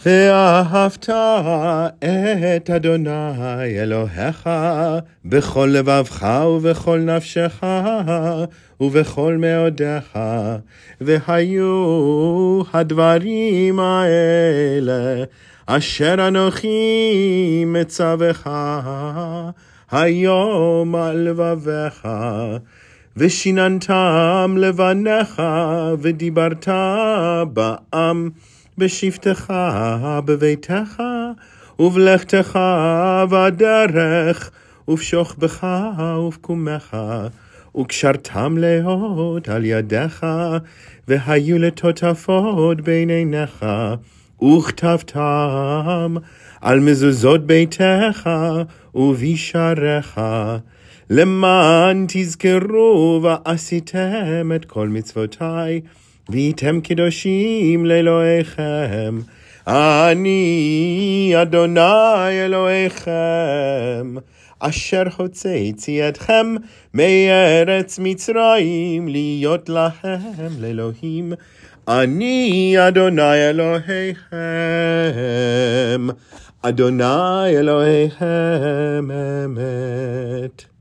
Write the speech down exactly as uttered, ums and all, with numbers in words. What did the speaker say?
ואהבת את אדוני אלוהיך בכל לבבך ובכל נפשך ובכל מאודיך. והיו הדברים האלה אשר אנוכי מצווך היום על לבביך, ושיננתם לבניך, ודיברת בעם בשבתך בביתך ובלכתך בדרך ובשוכבך ובקומך, וקשרתם להיות על ידיך, והיו לטוטפות בין עיניך, וכתבתם על מזוזות ביתך ובשעריך, למען תזכרו ועשיתם את כל מצוותי, והייתם קדושים לאלוהיכם. אני אדוני אלוהיכם, אשר הוצאתי אתכם מארץ מצרים להיות לכם לאלוהים. אני אדוני אלוהיכם, אדוני אלוהיכם אמת.